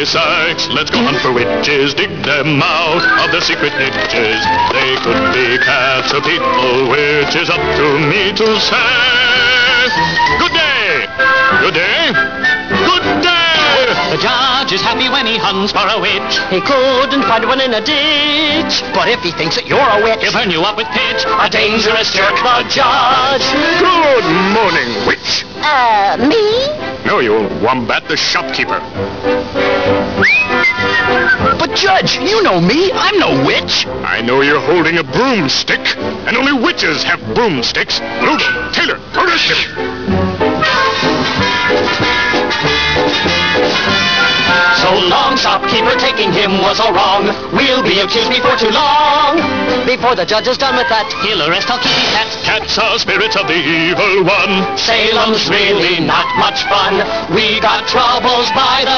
Sykes. Let's go hunt for witches, dig them out of their secret niches. They could be cats or people, which is up to me to say. Good day! Good day! Good day! The judge is happy when he hunts for a witch. He couldn't find one in a ditch. But if he thinks that you're a witch, He'll burn you up with pitch. a dangerous jerk, the judge. Good morning, witch! Me? No, you old wombat, the shopkeeper. But Judge, you know me. I'm no witch. I know you're holding a broomstick, and only witches have broomsticks. Luke, Taylor, arrest him! So long, shopkeeper, taking him was all wrong. We'll be accused before too long. Before the judge is done with that, He'll arrest all kitty cats. Cats are spirits of the evil one. Salem's really not much fun. We got troubles by the